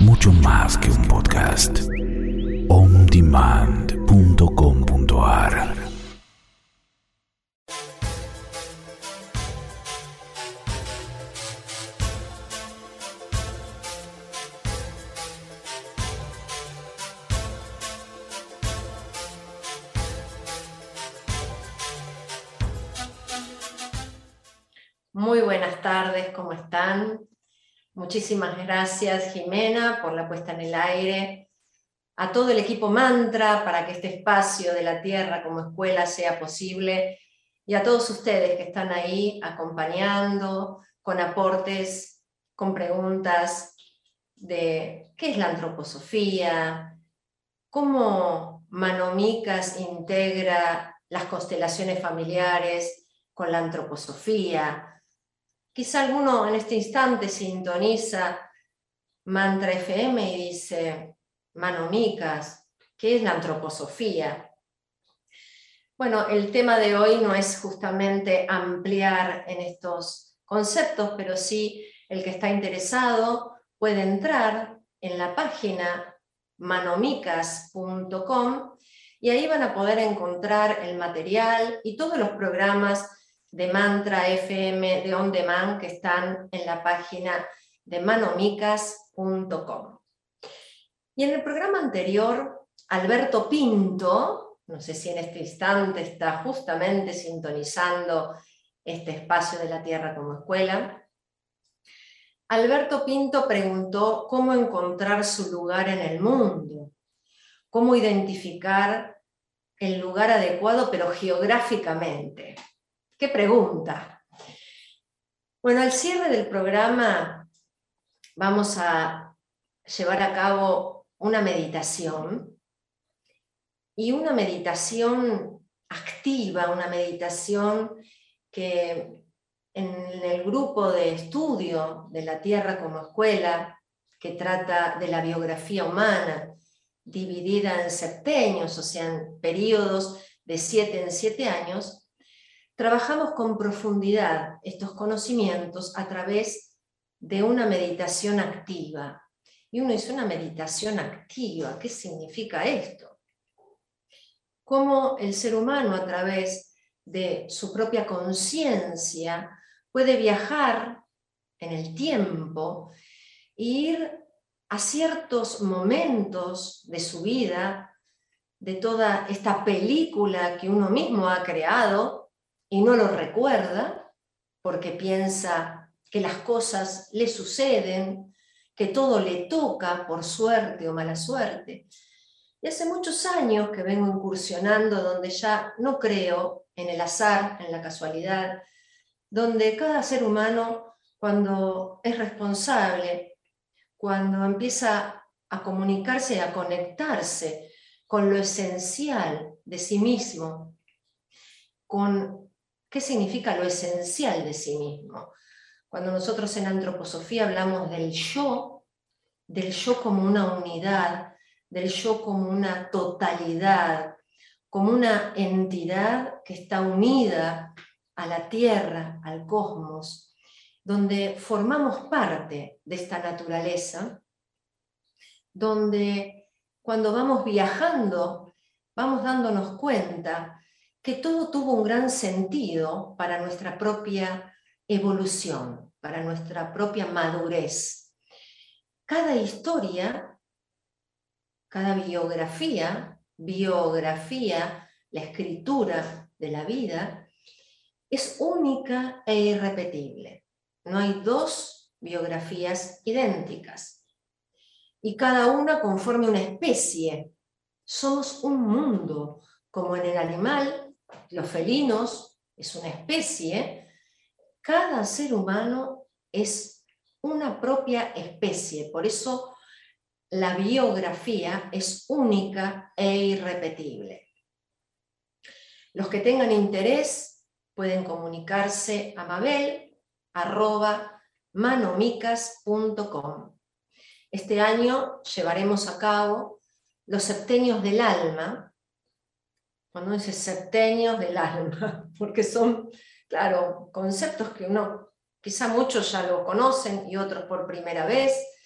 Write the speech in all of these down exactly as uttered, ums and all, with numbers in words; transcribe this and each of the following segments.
mucho más que un podcast. on demand punto com punto a r. Muy buenas tardes, ¿cómo están? Muchísimas gracias, Jimena, por la puesta en el aire. A todo el equipo Mantra para que este espacio de la Tierra como escuela sea posible. Y a todos ustedes que están ahí acompañando, con aportes, con preguntas de qué es la antroposofía, cómo Manomikas integra las constelaciones familiares con la antroposofía. Quizá alguno en este instante sintoniza Mantra F M y dice, Manomikas, ¿qué es la antroposofía? Bueno, el tema de hoy no es justamente ampliar en estos conceptos, pero sí el que está interesado puede entrar en la página manomikas punto com y ahí van a poder encontrar el material y todos los programas de Mantra F M de On Demand que están en la página de manomikas punto com. Y en el programa anterior, Alberto Pinto, no sé si en este instante está justamente sintonizando este espacio de la Tierra como escuela, Alberto Pinto preguntó cómo encontrar su lugar en el mundo, cómo identificar el lugar adecuado, pero geográficamente. ¿Qué pregunta? Bueno, al cierre del programa vamos a llevar a cabo una meditación y una meditación activa, una meditación que en el grupo de estudio de la Tierra como escuela, que trata de la biografía humana, dividida en septenios, o sea, en periodos de siete en siete años, trabajamos con profundidad estos conocimientos a través de una meditación activa. Y uno dice, ¿una meditación activa? ¿Qué significa esto? Cómo el ser humano a través de su propia conciencia puede viajar en el tiempo e ir a ciertos momentos de su vida, de toda esta película que uno mismo ha creado, y no lo recuerda porque piensa que las cosas le suceden, que todo le toca por suerte o mala suerte. Y hace muchos años que vengo incursionando donde ya no creo en el azar, en la casualidad, donde cada ser humano, cuando es responsable, cuando empieza a comunicarse y a conectarse con lo esencial de sí mismo, con ¿qué significa lo esencial de sí mismo? Cuando nosotros en antroposofía hablamos del yo, del yo como una unidad, del yo como una totalidad, como una entidad que está unida a la Tierra, al cosmos, donde formamos parte de esta naturaleza, donde cuando vamos viajando, vamos dándonos cuenta que todo tuvo un gran sentido para nuestra propia evolución, para nuestra propia madurez. Cada historia, cada biografía, biografía, la escritura de la vida, es única e irrepetible. No hay dos biografías idénticas. Y cada una conforme una especie. Somos un mundo, como en el animal. Los felinos es una especie, cada ser humano es una propia especie, por eso la biografía es única e irrepetible. Los que tengan interés pueden comunicarse a mabel arroba manomikas punto com. Este año llevaremos a cabo los septenios del alma. Cuando dice septenios del alma, porque son, claro, conceptos que uno, quizá muchos ya lo conocen y otros por primera vez,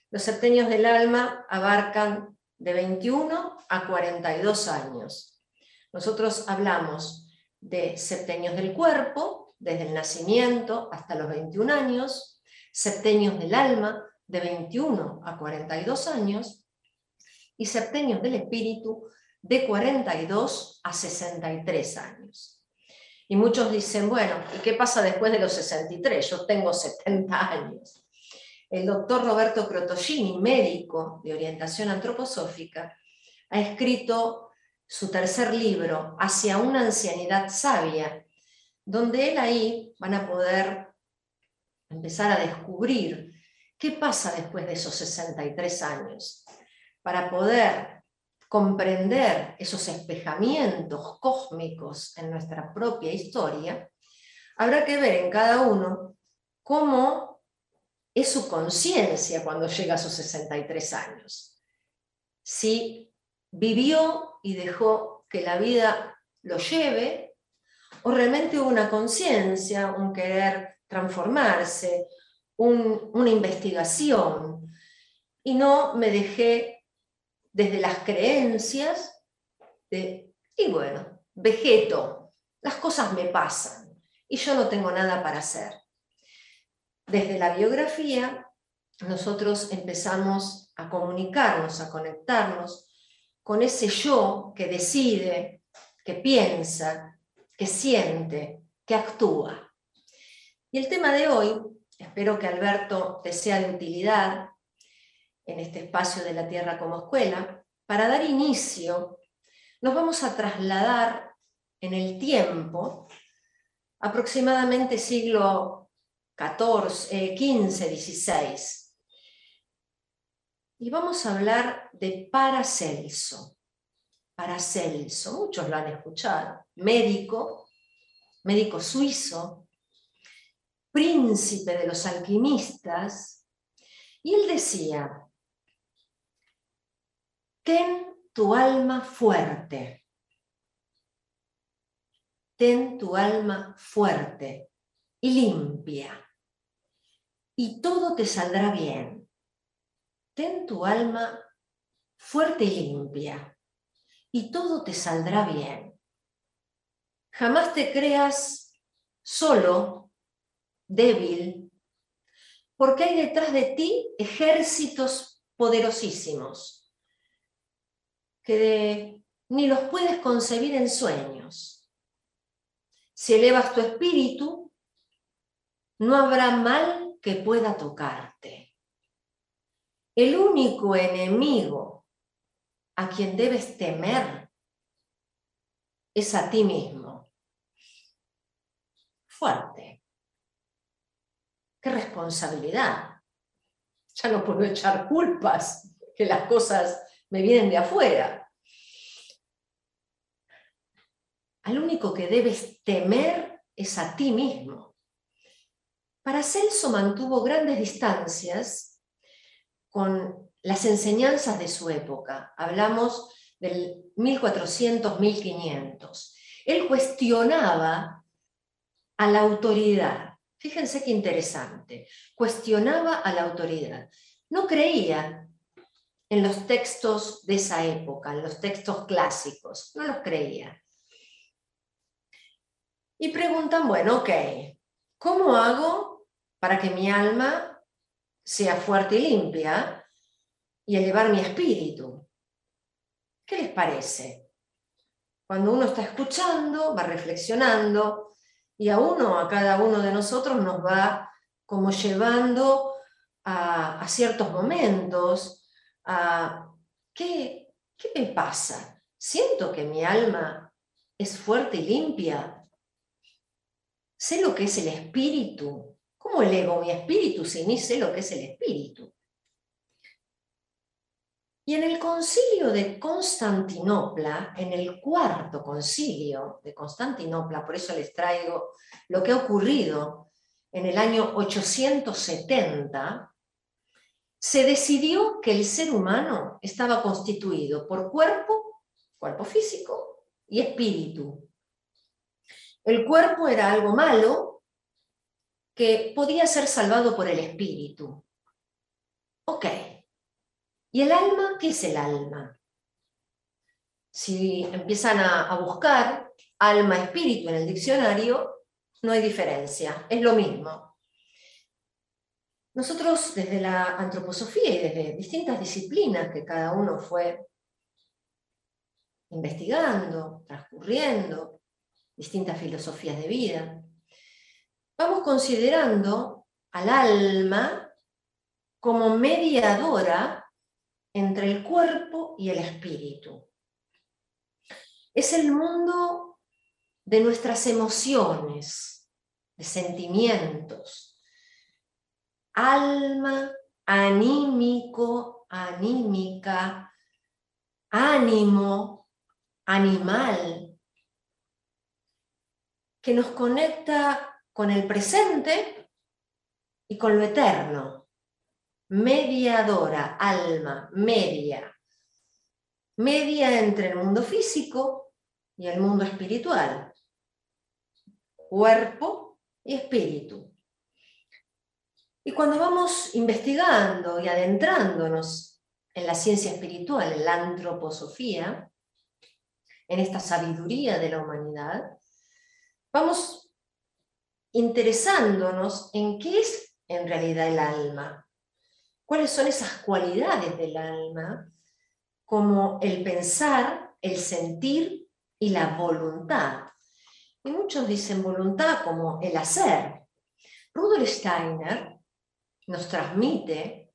Los septenios del alma abarcan de veintiuno a cuarenta y dos años. Nosotros hablamos de septenios del cuerpo, desde el nacimiento hasta los veintiún años, septenios del alma, de veintiuno a cuarenta y dos años, y septenios del espíritu, de cuarenta y dos a sesenta y tres años. Y muchos dicen, bueno, ¿y qué pasa después de los sesenta y tres? Yo tengo setenta años. El doctor Roberto Crotogini, médico de orientación antroposófica, ha escrito su tercer libro, Hacia una ancianidad sabia, donde él ahí van a poder empezar a descubrir qué pasa después de esos sesenta y tres años, para poder comprender esos espejamientos cósmicos en nuestra propia historia. Habrá que ver en cada uno cómo es su conciencia cuando llega a sus sesenta y tres años. Si vivió y dejó que la vida lo lleve, o realmente hubo una conciencia, un querer transformarse, un, una investigación, y no me dejé desde las creencias de, y bueno, vegeto, las cosas me pasan, y yo no tengo nada para hacer. Desde la biografía, nosotros empezamos a comunicarnos, a conectarnos con ese yo que decide, que piensa, que siente, que actúa. Y el tema de hoy, espero que Alberto te sea de utilidad en este espacio de la Tierra como Escuela. Para dar inicio, nos vamos a trasladar en el tiempo, aproximadamente siglo catorce, quince, dieciséis. Y vamos a hablar de Paracelso. Paracelso, muchos lo han escuchado, médico, médico suizo, príncipe de los alquimistas, y él decía, ten tu alma fuerte, ten tu alma fuerte y limpia, y todo te saldrá bien. Ten tu alma fuerte y limpia, y todo te saldrá bien. Jamás te creas solo, débil, porque hay detrás de ti ejércitos poderosísimos, que de, ni los puedes concebir en sueños. Si elevas tu espíritu, no habrá mal que pueda tocarte. El único enemigo a quien debes temer es a ti mismo. Fuerte. ¡Qué responsabilidad! Ya no puedo echar culpas, que las cosas me vienen de afuera. Al único que debes temer es a ti mismo. Paracelso mantuvo grandes distancias con las enseñanzas de su época. Hablamos del mil cuatrocientos a mil quinientos. Él cuestionaba a la autoridad. Fíjense qué interesante. Cuestionaba a la autoridad. No creía en los textos de esa época, en los textos clásicos. No los creía. Y preguntan, bueno, ok, ¿cómo hago para que mi alma sea fuerte y limpia y elevar mi espíritu? ¿Qué les parece? Cuando uno está escuchando, va reflexionando, y a uno, a cada uno de nosotros nos va como llevando a, a ciertos momentos, a ¿qué, ¿qué me pasa? ¿Siento que mi alma es fuerte y limpia? ¿Sé lo que es el espíritu? ¿Cómo elevo mi espíritu si ni sé lo que es el espíritu? Y en el concilio de Constantinopla, en el cuarto concilio de Constantinopla, por eso les traigo lo que ha ocurrido en el año ochocientos setenta, se decidió que el ser humano estaba constituido por cuerpo, cuerpo físico y espíritu. El cuerpo era algo malo que podía ser salvado por el espíritu. Ok, ¿Y el alma? ¿Qué es el alma? Si empiezan a, a buscar alma, espíritu en el diccionario, no hay diferencia, es lo mismo. Nosotros desde la antroposofía y desde distintas disciplinas que cada uno fue investigando, transcurriendo, distintas filosofías de vida, vamos considerando al alma como mediadora entre el cuerpo y el espíritu. Es el mundo de nuestras emociones, de sentimientos. Alma, anímico, anímica, ánimo, animal, que nos conecta con el presente y con lo eterno. Mediadora, alma, media. Media entre el mundo físico y el mundo espiritual. Cuerpo y espíritu. Y cuando vamos investigando y adentrándonos en la ciencia espiritual, en la antroposofía, en esta sabiduría de la humanidad, vamos interesándonos en qué es en realidad el alma, cuáles son esas cualidades del alma, como el pensar, el sentir y la voluntad. Y muchos dicen voluntad como el hacer. Rudolf Steiner nos transmite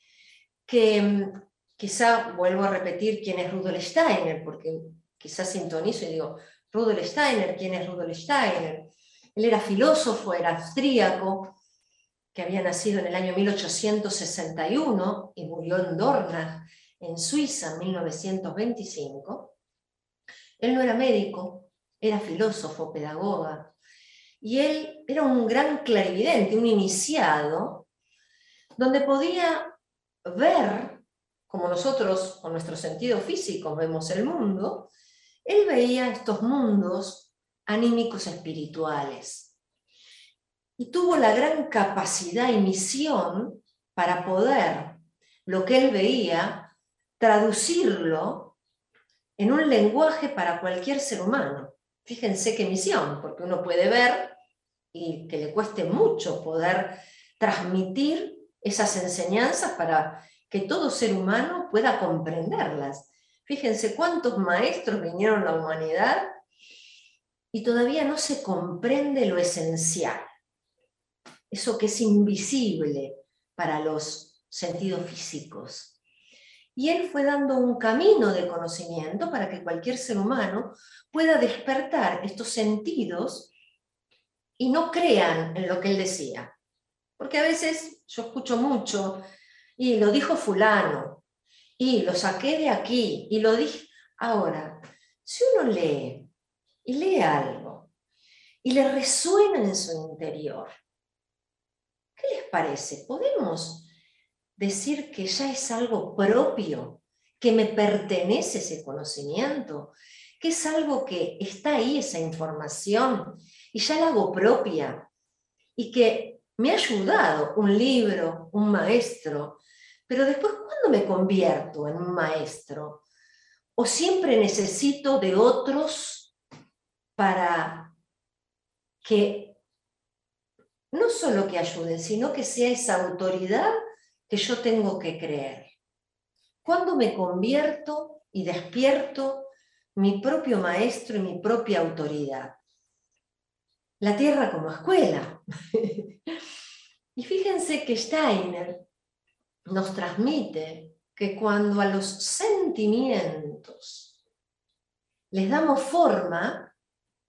que, quizá vuelvo a repetir quién es Rudolf Steiner, porque quizás sintonizo y digo, Rudolf Steiner, ¿quién es Rudolf Steiner? Él era filósofo, era austríaco, que había nacido en el año mil ochocientos sesenta y uno y murió en Dornach, en Suiza, en mil novecientos veinticinco. Él no era médico, era filósofo, pedagoga, y él era un gran clarividente, un iniciado, donde podía ver, como nosotros con nuestro sentido físico vemos el mundo, él veía estos mundos anímicos espirituales. Y tuvo la gran capacidad y misión para poder, lo que él veía, traducirlo en un lenguaje para cualquier ser humano. Fíjense qué misión, porque uno puede ver y que le cueste mucho poder transmitir esas enseñanzas para que todo ser humano pueda comprenderlas. Fíjense cuántos maestros vinieron a la humanidad y todavía no se comprende lo esencial, eso que es invisible para los sentidos físicos. Y él fue dando un camino de conocimiento para que cualquier ser humano pueda despertar estos sentidos y no crean en lo que él decía. Porque a veces yo escucho mucho, y lo dijo fulano, y lo saqué de aquí, y lo dije. Ahora, si uno lee, y lee algo, y le resuena en su interior, ¿qué les parece? ¿Podemos decir que ya es algo propio, que me pertenece ese conocimiento, que es algo que está ahí, esa información, y ya la hago propia, y que me ha ayudado un libro, un maestro, pero después, ¿cuándo me convierto en un maestro? ¿O siempre necesito de otros para que no solo que ayuden, sino que sea esa autoridad que yo tengo que creer? ¿Cuándo me convierto y despierto mi propio maestro y mi propia autoridad? La tierra como escuela. Y fíjense que Steiner nos transmite que cuando a los sentimientos les damos forma,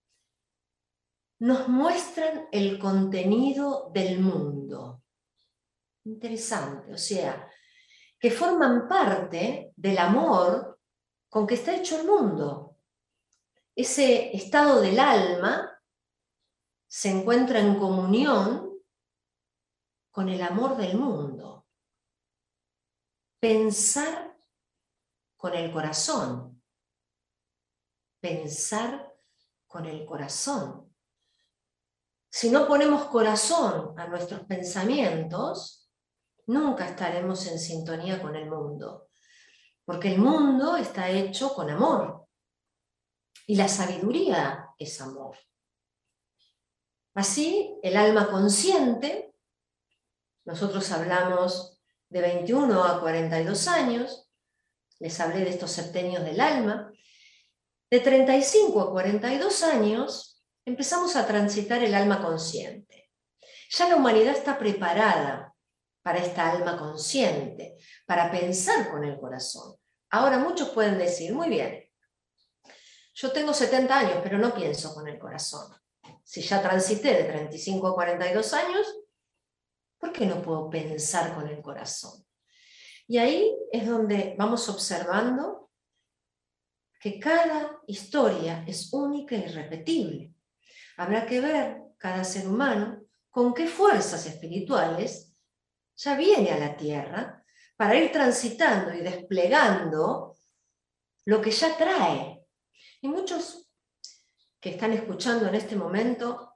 nos muestran el contenido del mundo. Interesante, o sea, que forman parte del amor con que está hecho el mundo. Ese estado del alma se encuentra en comunión con el amor del mundo. Pensar con el corazón. Pensar con el corazón. Si no ponemos corazón a nuestros pensamientos, nunca estaremos en sintonía con el mundo. porque el mundo está hecho con amor y la sabiduría es amor. Así, el alma consciente, nosotros hablamos de veintiuno a cuarenta y dos años, les hablé de estos septenios del alma, de treinta y cinco a cuarenta y dos años empezamos a transitar el alma consciente. Ya la humanidad está preparada para esta alma consciente, para pensar con el corazón. Ahora muchos pueden decir, muy bien, yo tengo setenta años, pero no pienso con el corazón. Si ya transité de treinta y cinco a cuarenta y dos años, ¿por qué no puedo pensar con el corazón? Y ahí es donde vamos observando que cada historia es única e irrepetible. Habrá que ver cada ser humano con qué fuerzas espirituales ya viene a la Tierra para ir transitando y desplegando lo que ya trae. Y muchos que están escuchando en este momento,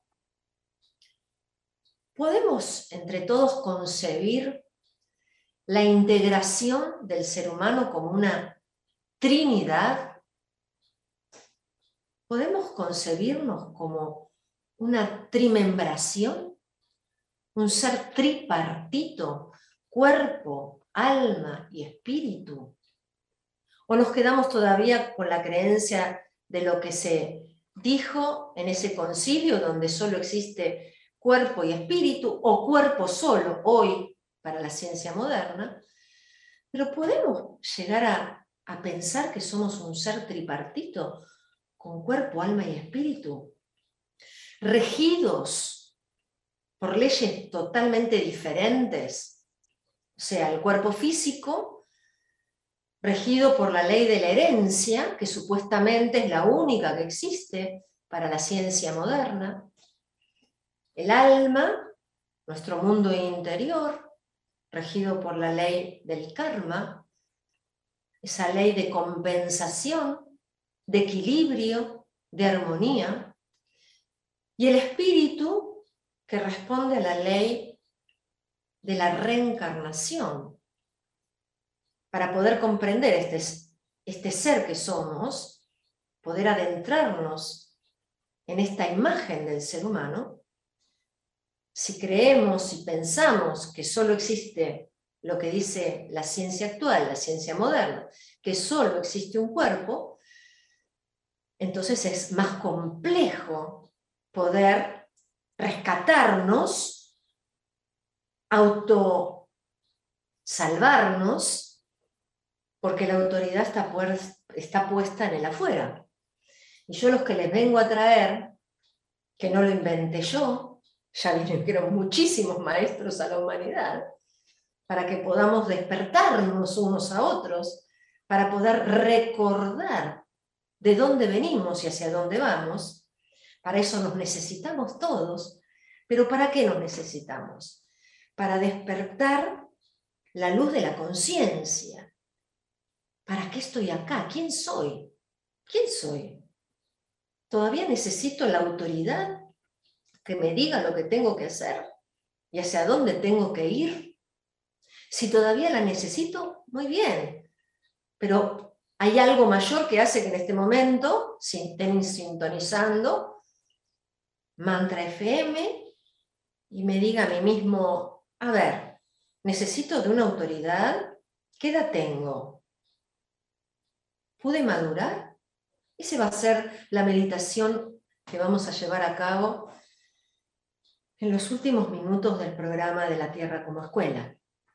podemos entre todos concebir la integración del ser humano como una trinidad. ¿Podemos concebirnos como una trimembración? Un ser tripartito, cuerpo, alma y espíritu. ¿O nos quedamos todavía con la creencia de lo que se dijo en ese concilio donde solo existe cuerpo y espíritu, o cuerpo solo hoy para la ciencia moderna? Pero podemos llegar a, a pensar que somos un ser tripartito con cuerpo, alma y espíritu, regidos por leyes totalmente diferentes. O sea, el cuerpo físico, regido por la ley de la herencia, que supuestamente es la única que existe para la ciencia moderna. El alma, nuestro mundo interior, regido por la ley del karma, esa ley de compensación, de equilibrio, de armonía. Y el espíritu, que responde a la ley de la reencarnación. Para poder comprender este, este ser que somos, poder adentrarnos en esta imagen del ser humano, si creemos y pensamos que solo existe lo que dice la ciencia actual, la ciencia moderna, que solo existe un cuerpo, entonces es más complejo poder rescatarnos, autosalvarnos, porque la autoridad está, está puesta en el afuera. Y yo los que les vengo a traer, que no lo inventé yo, ya vinieron muchísimos maestros a la humanidad, para que podamos despertarnos unos a otros, para poder recordar de dónde venimos y hacia dónde vamos. Para eso nos necesitamos todos. ¿Pero para qué nos necesitamos? Para despertar la luz de la conciencia. ¿Para qué estoy acá? ¿Quién soy? ¿Quién soy? ¿Todavía necesito la autoridad que me diga lo que tengo que hacer y hacia dónde tengo que ir? Si todavía la necesito, muy bien. Pero hay algo mayor que hace que en este momento, si estén sintonizando Mantra F M, y me diga a mí mismo, a ver, necesito de una autoridad, ¿qué edad tengo? ¿Pude madurar? Esa va a ser la meditación que vamos a llevar a cabo en los últimos minutos del programa de la Tierra como Escuela.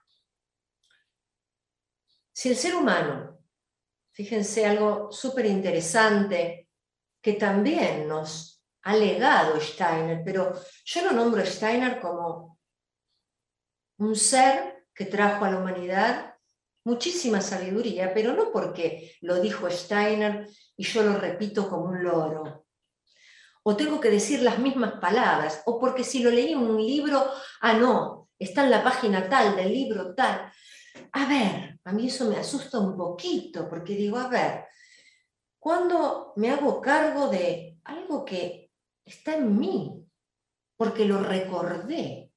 Si el ser humano, fíjense algo súper interesante que también nos ha legado Steiner, pero yo lo nombro Steiner como un ser que trajo a la humanidad muchísima sabiduría, pero no porque lo dijo Steiner y yo lo repito como un loro, o tengo que decir las mismas palabras, o porque si lo leí en un libro, ah no, está en la página tal, del libro tal. A ver, a mí eso me asusta un poquito, porque digo, a ver, ¿cuándo me hago cargo de algo que está en mí? Porque lo recordé.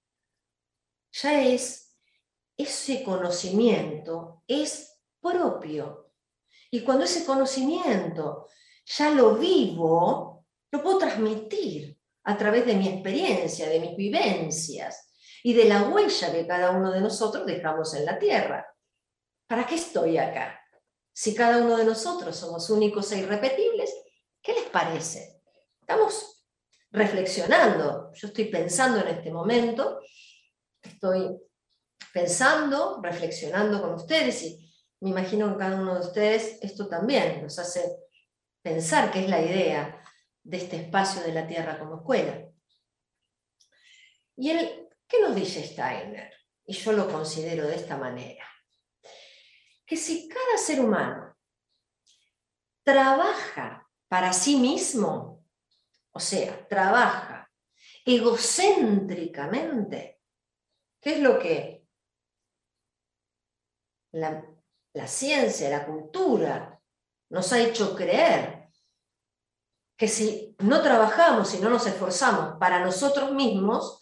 Ya es, ese conocimiento es propio Y cuando ese conocimiento ya lo vivo, lo puedo transmitir a través de mi experiencia, de mis vivencias y de la huella que cada uno de nosotros dejamos en la Tierra. ¿Para qué estoy acá? Si cada uno de nosotros somos únicos e irrepetibles, ¿qué les parece? Estamos reflexionando. Yo estoy pensando en este momento, estoy pensando, reflexionando con ustedes y me imagino que cada uno de ustedes esto también nos hace pensar qué es la idea de este espacio de la Tierra como escuela. ¿Y él qué nos dice Steiner? Y yo lo considero de esta manera. Que si cada ser humano trabaja para sí mismo, o sea, trabaja egocéntricamente, ¿qué es lo que la, la ciencia, la cultura nos ha hecho creer? Que si no trabajamos y no nos esforzamos para nosotros mismos,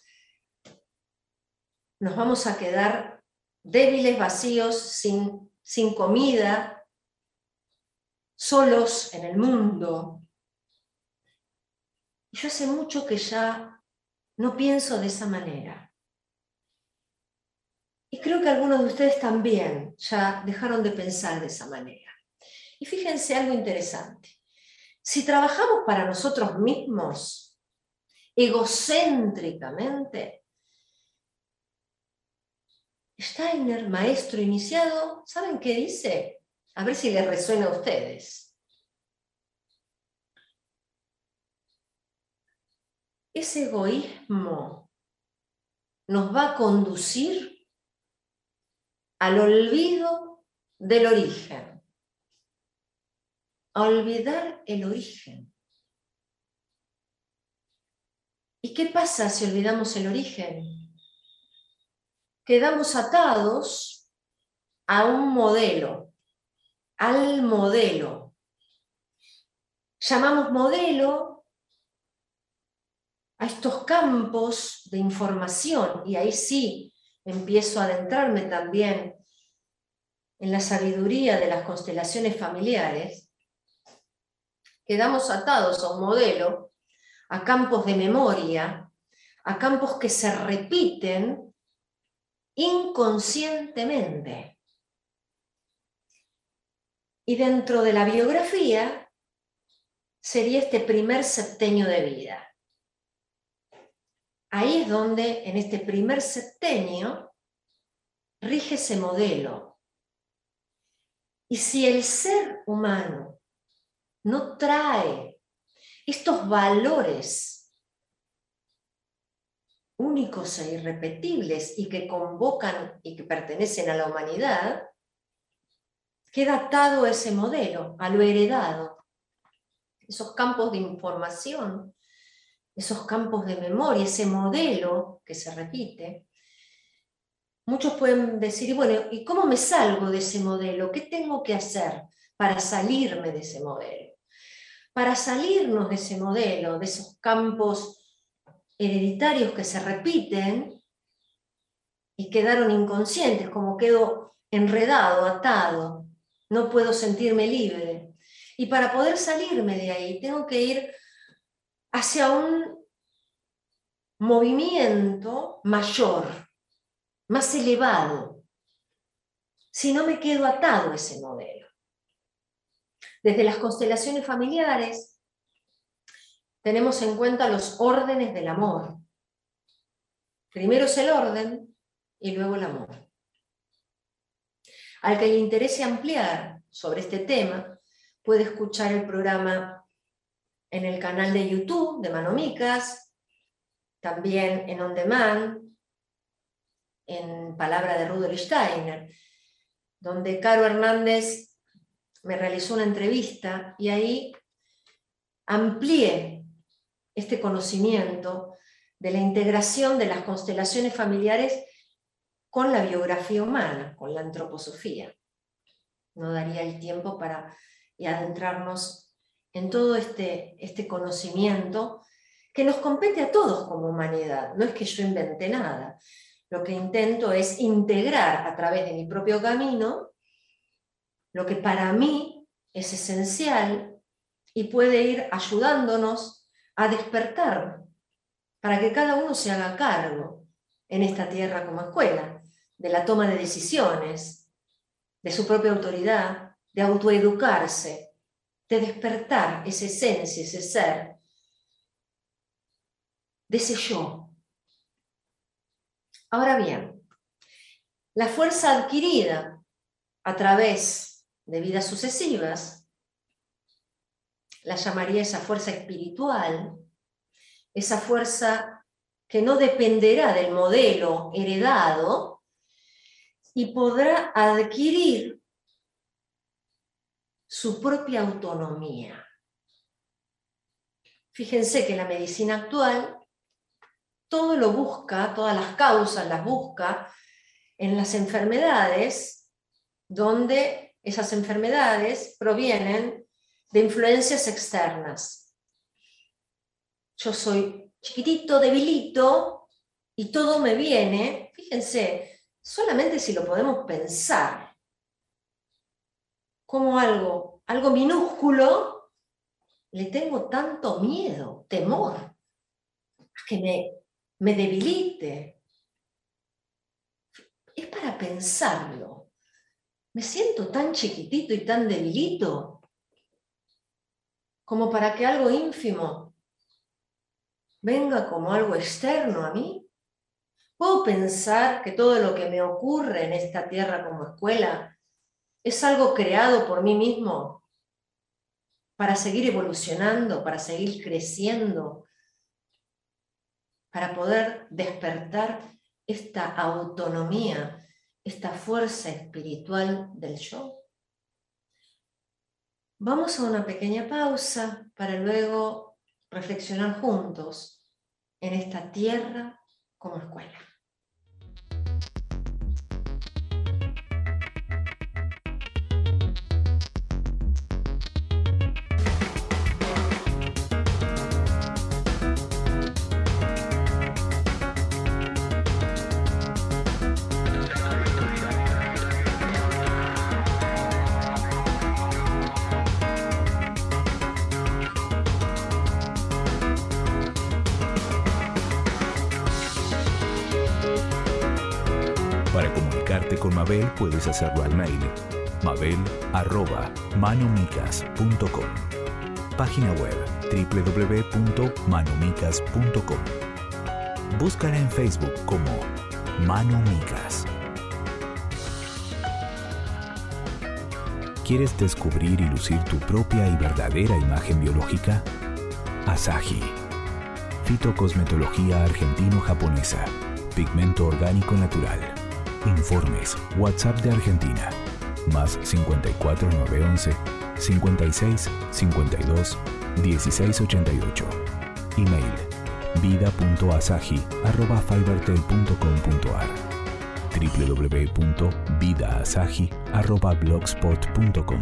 nos vamos a quedar débiles, vacíos, sin, sin comida, solos en el mundo. Yo hace mucho que ya no pienso de esa manera. Y creo que algunos de ustedes también ya dejaron de pensar de esa manera. Y fíjense algo interesante. Si trabajamos para nosotros mismos, egocéntricamente, Steiner, maestro iniciado, ¿saben qué dice? A ver si les resuena a ustedes. Ese egoísmo nos va a conducir al olvido del origen. A olvidar el origen. ¿Y qué pasa si olvidamos el origen? Quedamos atados a un modelo, al modelo. Llamamos modelo a estos campos de información, y ahí sí empiezo a adentrarme también en la sabiduría de las constelaciones familiares. Quedamos atados a un modelo, a campos de memoria, a campos que se repiten inconscientemente. Y dentro de la biografía sería este primer septenio de vida. Ahí es donde, en este primer septenio, rige ese modelo. Y si el ser humano no trae estos valores únicos e irrepetibles y que convocan y que pertenecen a la humanidad, queda atado a ese modelo, a lo heredado. Esos campos de información, esos campos de memoria, ese modelo que se repite. Muchos pueden decir, bueno, ¿y cómo me salgo de ese modelo? ¿Qué tengo que hacer para salirme de ese modelo? Para salirnos de ese modelo, de esos campos hereditarios que se repiten y quedaron inconscientes, como quedo enredado, atado, no puedo sentirme libre. Y para poder salirme de ahí tengo que ir hacia un movimiento mayor, más elevado, si no me quedo atado a ese modelo. Desde las constelaciones familiares tenemos en cuenta los órdenes del amor. Primero es el orden y luego el amor. Al que le interese ampliar sobre este tema, puede escuchar el programa en el canal de YouTube de Manomicas, también en On Demand, en Palabra de Rudolf Steiner, donde Caro Hernández me realizó una entrevista y ahí amplié este conocimiento de la integración de las constelaciones familiares con la biografía humana, con la antroposofía. No daría el tiempo para adentrarnos en todo este, este conocimiento que nos compete a todos como humanidad. No es que yo inventé nada. Lo que intento es integrar a través de mi propio camino lo que para mí es esencial y puede ir ayudándonos a despertar para que cada uno se haga cargo en esta tierra como escuela, de la toma de decisiones, de su propia autoridad, de autoeducarse, de despertar esa esencia, ese ser, de ese yo. Ahora bien, la fuerza adquirida a través de vidas sucesivas, la llamaría esa fuerza espiritual, esa fuerza que no dependerá del modelo heredado y podrá adquirir su propia autonomía. Fíjense que la medicina actual todo lo busca, todas las causas las busca en las enfermedades, donde esas enfermedades provienen de influencias externas. Yo soy chiquitito, debilito, y todo me viene, fíjense, solamente si lo podemos pensar, como algo, algo minúsculo, le tengo tanto miedo, temor, a que me, me debilite. Es para pensarlo. Me siento tan chiquitito y tan debilito como para que algo ínfimo venga como algo externo a mí. ¿Puedo pensar que todo lo que me ocurre en esta tierra como escuela es algo creado por mí mismo para seguir evolucionando, para seguir creciendo, para poder despertar esta autonomía, esta fuerza espiritual del yo? Vamos a una pequeña pausa para luego reflexionar juntos en esta tierra como escuela. Para comunicarte con Mabel puedes hacerlo al mail mabel arroba manomicas punto com, página web doble u doble u doble u punto manomicas punto com. Búscala en Facebook como Manomicas. ¿Quieres descubrir y lucir tu propia y verdadera imagen biológica? Asahi. Fitocosmetología argentino-japonesa. Pigmento orgánico natural. Informes. WhatsApp de Argentina. Más cincuenta y cuatro nueve once cincuenta y seis cincuenta y dos dieciséis ochenta y ocho. Email. vida punto asahi arroba fivertel punto com punto ar. doble u doble u doble u punto vida asahi arroba blogspot punto com.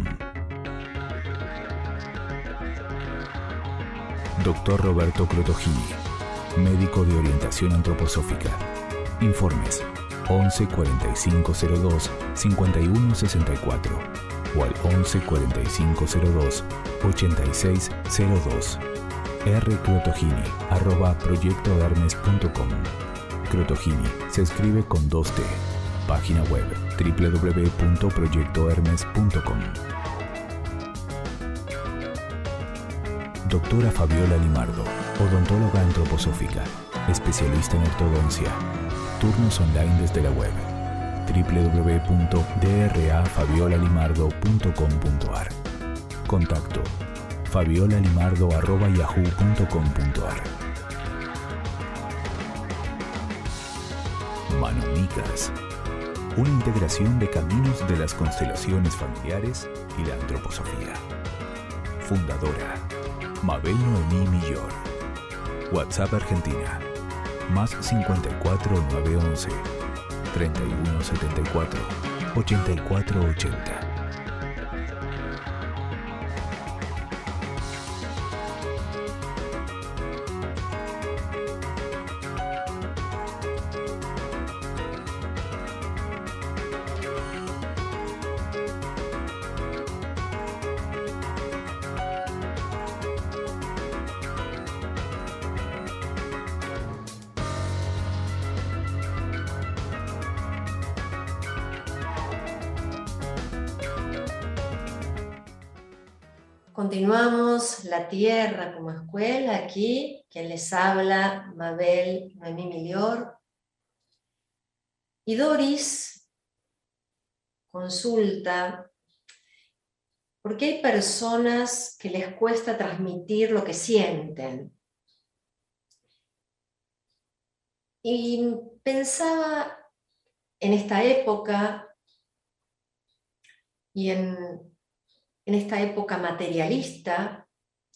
Doctor Roberto Crotogini, médico de orientación antroposófica. Informes once cuarenta y cinco cero dos cincuenta y uno sesenta y cuatro o al once cuarenta y cinco cero dos ochenta y seis cero dos. rcrotogini arroba proyectohermes punto com. Crotogini se escribe con dos T. Página web doble u doble u doble u punto proyectohermes punto com. Doctora Fabiola Limardo, odontóloga antroposófica, especialista en ortodoncia. Turnos online desde la web doble u doble u doble u punto d r a fabiola limardo punto com punto ar. Contacto fabiolalimardo arroba yahoo punto com punto ar. Manomicas, una integración de caminos de las constelaciones familiares y la antroposofía. Fundadora Mabel Noemí Millor. WhatsApp Argentina más cincuenta y cuatro nueve once treinta y uno setenta y cuatro ochenta y cuatro ochenta. Continuamos La Tierra como escuela, aquí, quien les habla, Mabel Noemí Milior. Y Doris consulta, porque hay personas que les cuesta transmitir lo que sienten. Y pensaba en esta época y en, en esta época materialista,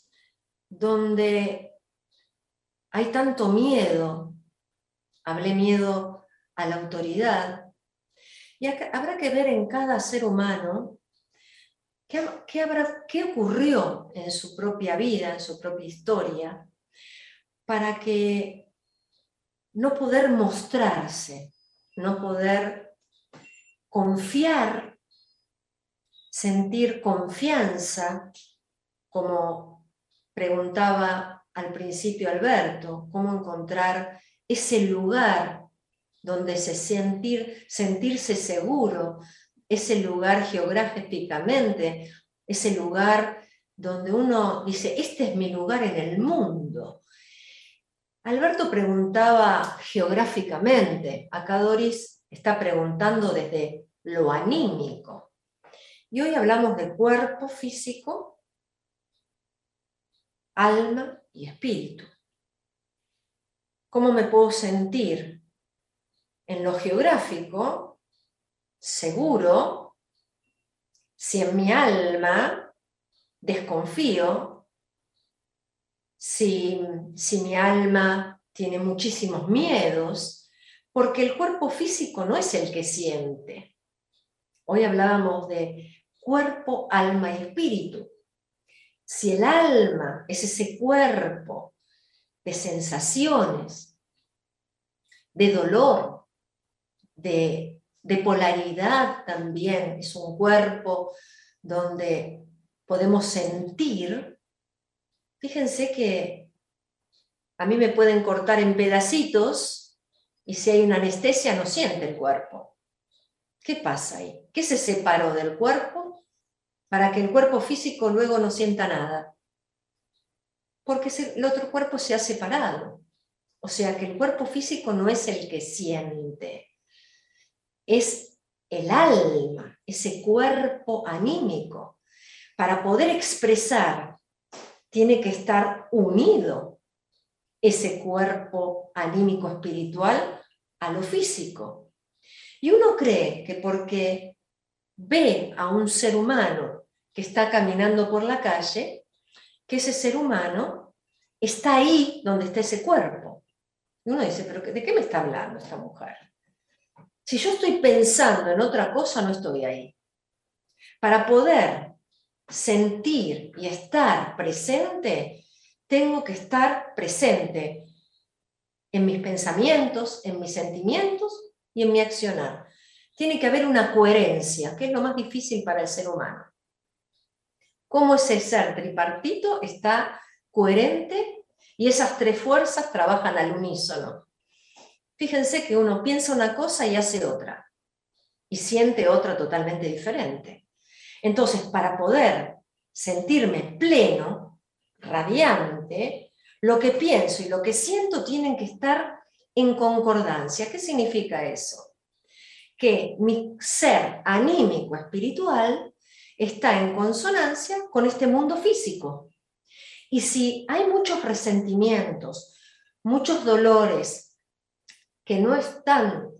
donde hay tanto miedo. Hablé miedo a la autoridad. Y acá, habrá que ver en cada ser humano qué, qué, habrá, qué ocurrió en su propia vida, en su propia historia, para que no poder mostrarse, no poder confiar, sentir confianza, como preguntaba al principio Alberto, cómo encontrar ese lugar donde se sentir, sentirse seguro, ese lugar geográficamente, ese lugar donde uno dice, este es mi lugar en el mundo. Alberto preguntaba geográficamente, acá Doris está preguntando desde lo anímico. Y hoy hablamos de cuerpo físico, alma y espíritu. ¿Cómo me puedo sentir? En lo geográfico, seguro, si en mi alma desconfío, si, si mi alma tiene muchísimos miedos, porque el cuerpo físico no es el que siente. Hoy hablábamos de cuerpo, alma y espíritu. Si el alma es ese cuerpo de sensaciones, de dolor, de, de polaridad también, es un cuerpo donde podemos sentir. Fíjense que a mí me pueden cortar en pedacitos y si hay una anestesia no siente el cuerpo. ¿Qué pasa ahí? ¿Qué se separó del cuerpo para que el cuerpo físico luego no sienta nada? Porque el otro cuerpo se ha separado. O sea que el cuerpo físico no es el que siente. Es el alma, ese cuerpo anímico. Para poder expresar, tiene que estar unido ese cuerpo anímico espiritual a lo físico. Y uno cree que porque ve a un ser humano que está caminando por la calle, que ese ser humano está ahí donde está ese cuerpo. Y uno dice, ¿pero de qué me está hablando esta mujer? Si yo estoy pensando en otra cosa, no estoy ahí. Para poder sentir y estar presente, tengo que estar presente en mis pensamientos, en mis sentimientos y en mi accionar. Tiene que haber una coherencia, que es lo más difícil para el ser humano. Cómo ese ser tripartito está coherente y esas tres fuerzas trabajan al unísono. Fíjense que uno piensa una cosa y hace otra, y siente otra totalmente diferente. Entonces, para poder sentirme pleno, radiante, lo que pienso y lo que siento tienen que estar en concordancia. ¿Qué significa eso? Que mi ser anímico espiritual está en consonancia con este mundo físico. Y si hay muchos resentimientos, muchos dolores que no están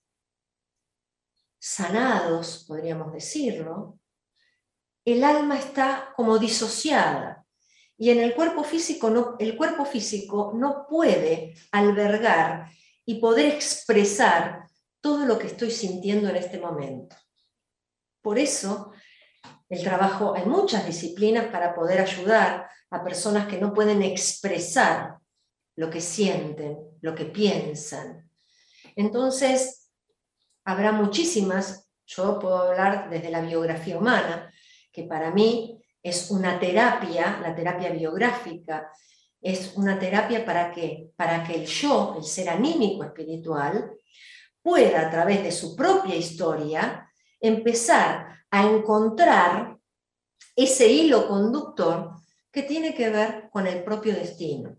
sanados, podríamos decirlo, el alma está como disociada. Y en el cuerpo físico no, el cuerpo físico no puede albergar y poder expresar todo lo que estoy sintiendo en este momento. Por eso, el trabajo, hay muchas disciplinas para poder ayudar a personas que no pueden expresar lo que sienten, lo que piensan. Entonces, habrá muchísimas, yo puedo hablar desde la biografía humana, que para mí es una terapia, la terapia biográfica, es una terapia para que, para que el yo, el ser anímico espiritual, pueda a través de su propia historia empezar a encontrar ese hilo conductor que tiene que ver con el propio destino.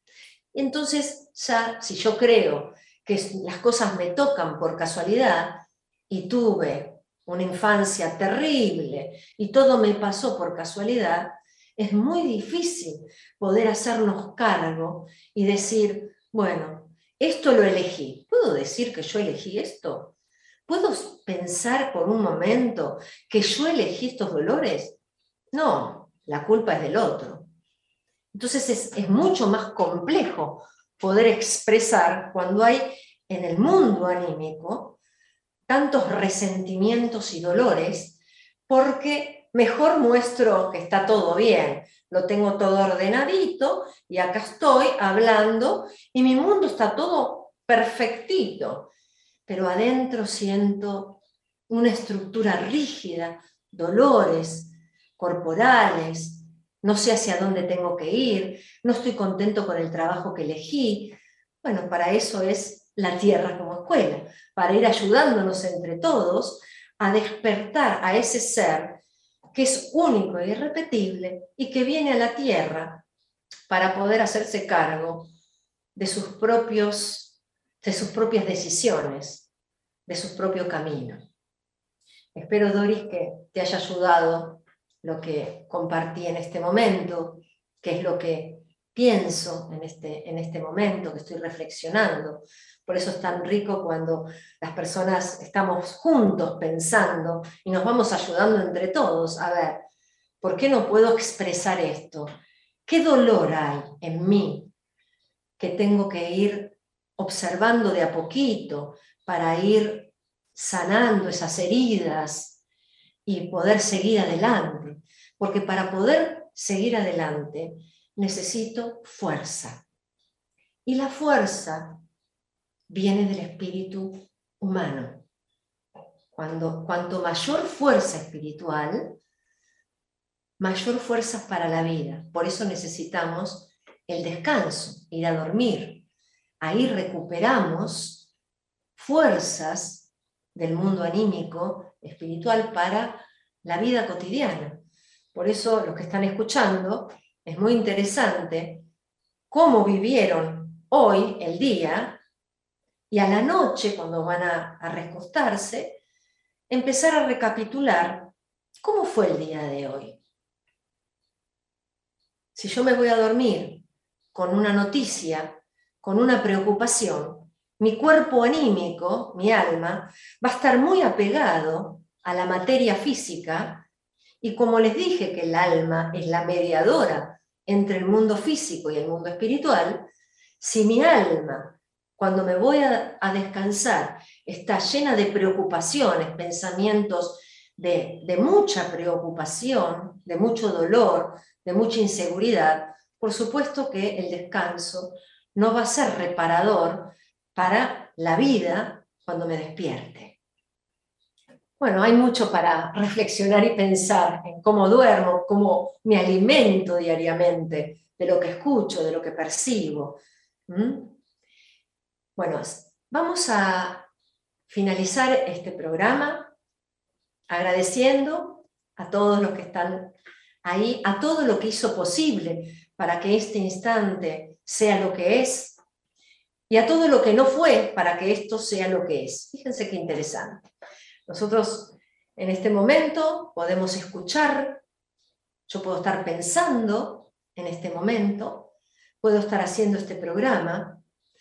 Entonces, ya si yo creo que las cosas me tocan por casualidad y tuve una infancia terrible y todo me pasó por casualidad, es muy difícil poder hacernos cargo y decir, bueno, esto lo elegí. ¿Puedo decir que yo elegí esto? ¿Puedo pensar por un momento que yo elegí estos dolores? No, la culpa es del otro. Entonces es, es mucho más complejo poder expresar cuando hay en el mundo anímico tantos resentimientos y dolores, porque mejor muestro que está todo bien, lo tengo todo ordenadito y acá estoy hablando y mi mundo está todo perfectito, pero adentro siento una estructura rígida, dolores corporales, no sé hacia dónde tengo que ir, no estoy contento con el trabajo que elegí. Bueno, para eso es la tierra como escuela, para ir ayudándonos entre todos a despertar a ese ser que es único e irrepetible y que viene a la tierra para poder hacerse cargo de sus, propios, de sus propias decisiones, de su propio camino. Espero, Doris, que te haya ayudado lo que compartí en este momento, que es lo que pienso en este, en este momento, que estoy reflexionando. Por eso es tan rico cuando las personas estamos juntos pensando y nos vamos ayudando entre todos. A ver, ¿por qué no puedo expresar esto? ¿Qué dolor hay en mí que tengo que ir observando de a poquito para ir sanando esas heridas y poder seguir adelante? Porque para poder seguir adelante necesito fuerza. Y la fuerza viene del espíritu humano. Cuando, cuanto mayor fuerza espiritual, mayor fuerza para la vida. Por eso necesitamos el descanso, ir a dormir. Ahí recuperamos fuerzas del mundo anímico, espiritual, para la vida cotidiana. Por eso los que están escuchando, es muy interesante cómo vivieron hoy el día y a la noche, cuando van a, a recostarse, empezar a recapitular cómo fue el día de hoy. Si yo me voy a dormir con una noticia, con una preocupación, mi cuerpo anímico, mi alma, va a estar muy apegado a la materia física. Y como les dije que el alma es la mediadora entre el mundo físico y el mundo espiritual, si mi alma, cuando me voy a, a descansar, está llena de preocupaciones, pensamientos de, de mucha preocupación, de mucho dolor, de mucha inseguridad, por supuesto que el descanso no va a ser reparador para la vida cuando me despierte. Bueno, hay mucho para reflexionar y pensar en cómo duermo, cómo me alimento diariamente, de lo que escucho, de lo que percibo. ¿Mm? Bueno, vamos a finalizar este programa agradeciendo a todos los que están ahí, a todo lo que hizo posible para que este instante sea lo que es, y a todo lo que no fue para que esto sea lo que es. Fíjense qué interesante. Nosotros en este momento podemos escuchar, yo puedo estar pensando en este momento, puedo estar haciendo este programa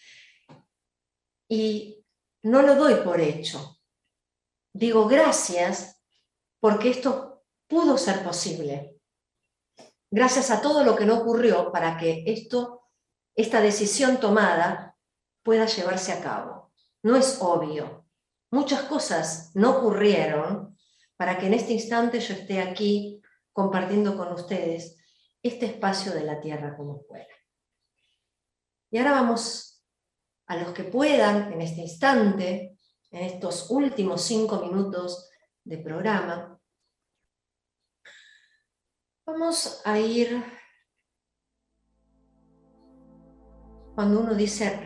y no lo doy por hecho. Digo gracias porque esto pudo ser posible. Gracias a todo lo que no ocurrió para que esto, esta decisión tomada pueda llevarse a cabo. No es obvio. Muchas cosas no ocurrieron para que en este instante yo esté aquí compartiendo con ustedes este espacio de la Tierra como escuela. Y ahora vamos a los que puedan en este instante, en estos últimos cinco minutos de programa, vamos a ir, cuando uno dice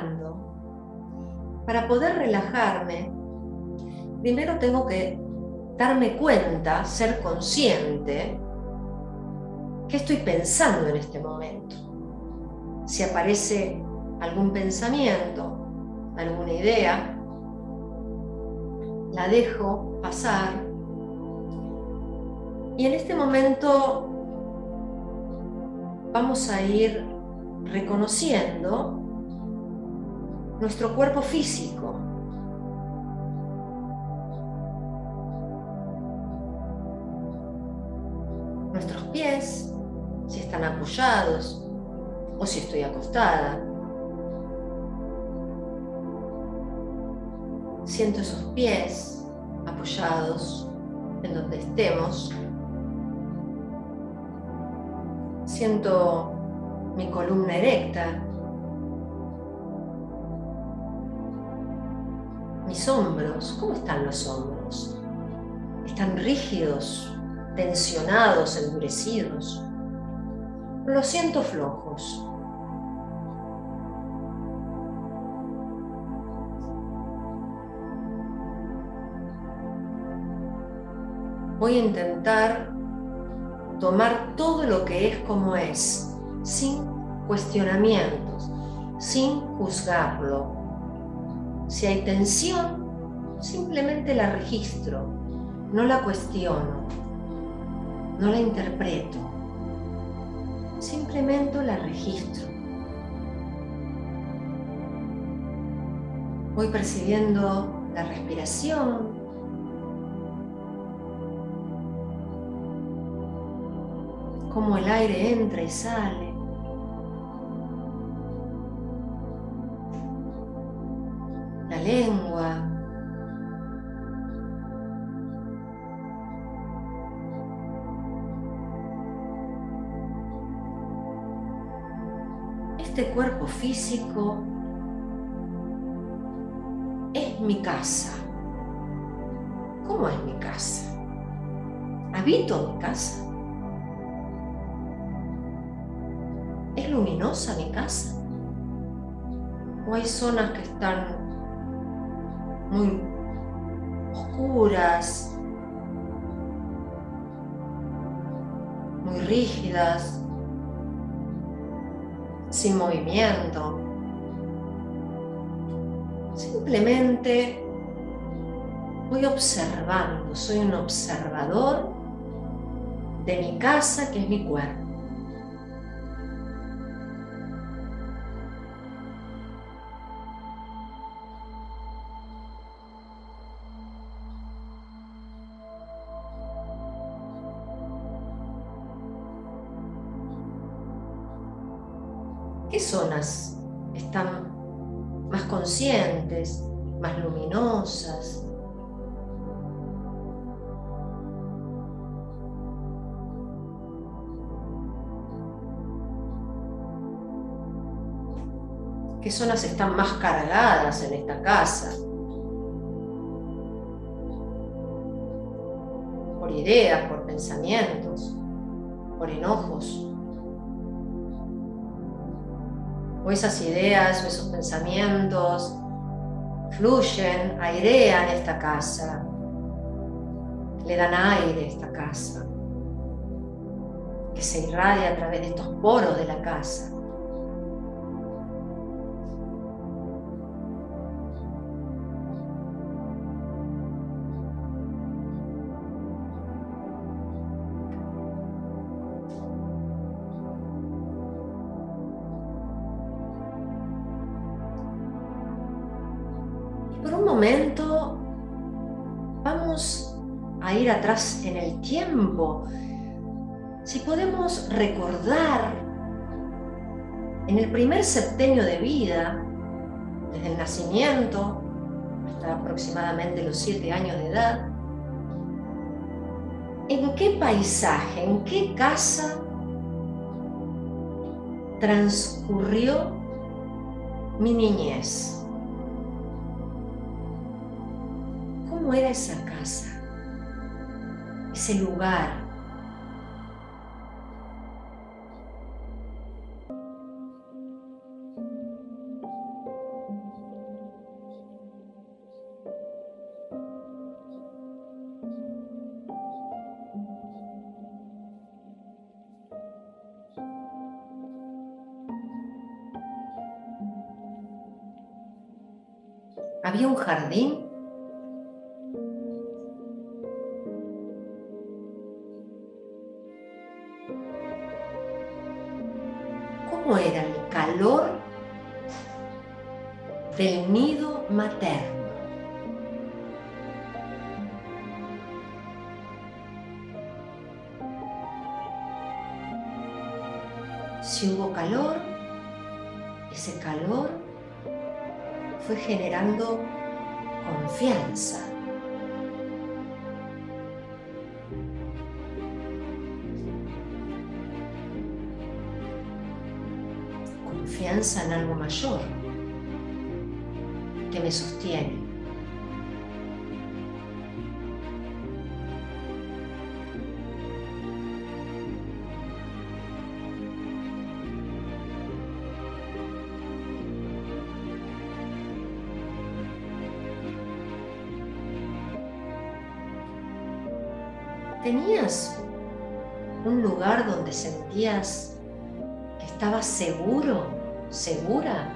relajando, para poder relajarme, primero tengo que darme cuenta, ser consciente, qué estoy pensando en este momento. Si aparece algún pensamiento, alguna idea, la dejo pasar. Y en este momento vamos a ir reconociendo nuestro cuerpo físico. Nuestros pies, si están apoyados o si estoy acostada. Siento esos pies apoyados en donde estemos. Siento mi columna erecta. Mis hombros, ¿cómo están los hombros? ¿Están rígidos, tensionados, endurecidos? Los siento flojos. Voy a intentar tomar todo lo que es como es, sin cuestionamientos, sin juzgarlo. Si hay tensión, simplemente la registro, no la cuestiono, no la interpreto, simplemente la registro. Voy percibiendo la respiración, cómo el aire entra y sale. La lengua. Este cuerpo físico es mi casa. ¿Cómo es mi casa? ¿Habito mi casa? ¿Es luminosa mi casa? ¿O hay zonas que están muy oscuras, muy rígidas, sin movimiento? Simplemente voy observando, soy un observador de mi casa, que es mi cuerpo. ¿Qué zonas están más conscientes, más luminosas? ¿Qué zonas están más cargadas en esta casa? Por ideas, por pensamientos, por enojos. O esas ideas o esos pensamientos fluyen, airean esta casa, le dan aire a esta casa, que se irradia a través de estos poros de la casa. Por un momento vamos a ir atrás en el tiempo. Si podemos recordar en el primer septenio de vida, desde el nacimiento hasta aproximadamente los siete años de edad, ¿en qué paisaje, en qué casa transcurrió mi niñez? ¿Cómo era esa casa? Ese lugar. ¿Había un jardín? ¿Cómo era el calor del nido materno? Si hubo calor, ese calor fue generando confianza. Confianza en algo mayor que me sostiene. ¿Tenías un lugar donde sentías que estabas seguro, segura?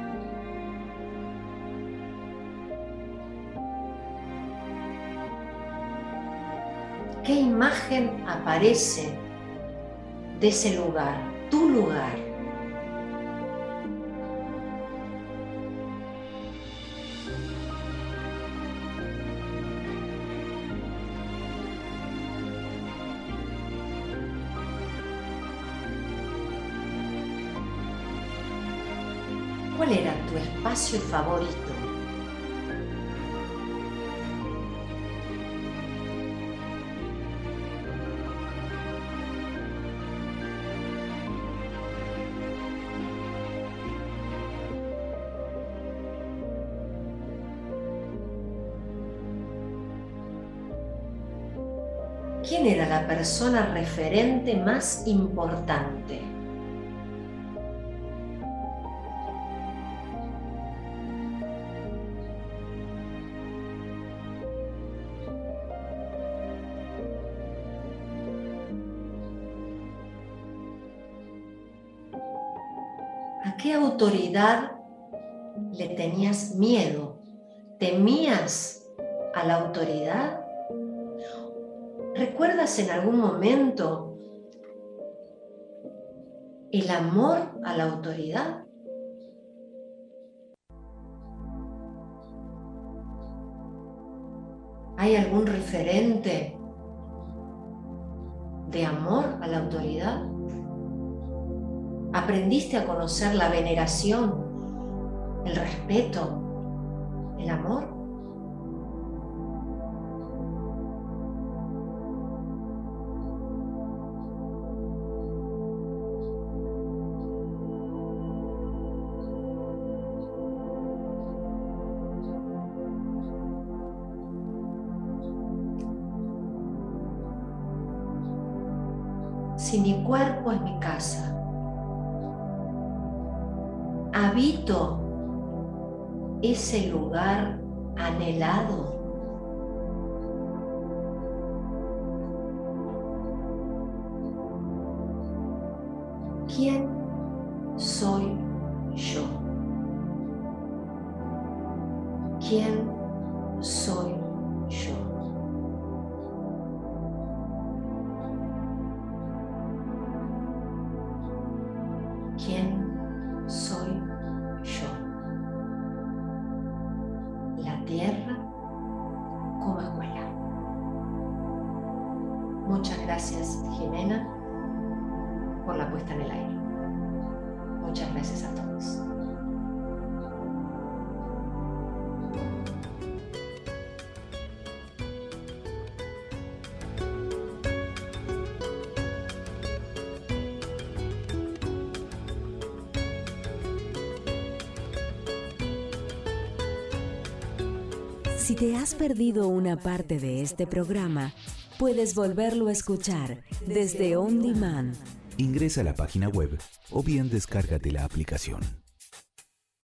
¿Qué imagen aparece de ese lugar, tu lugar? ¿Cuál era tu espacio favorito? ¿Quién era la persona referente más importante? ¿A qué autoridad le tenías miedo? ¿Temías a la autoridad? ¿Recuerdas en algún momento el amor a la autoridad? ¿Hay algún referente de amor a la autoridad? ¿Aprendiste a conocer la veneración, el respeto, el amor? Si mi cuerpo es mi casa, habito ese lugar anhelado. ¿Quién soy yo? ¿Quién soy yo? ¿Quién soy yo? La tierra como escuela. Muchas gracias, Jimena, por la puesta en el aire. Muchas gracias a todos. Si te has perdido una parte de este programa, puedes volverlo a escuchar desde On Demand. Ingresa a la página web o bien descárgate la aplicación.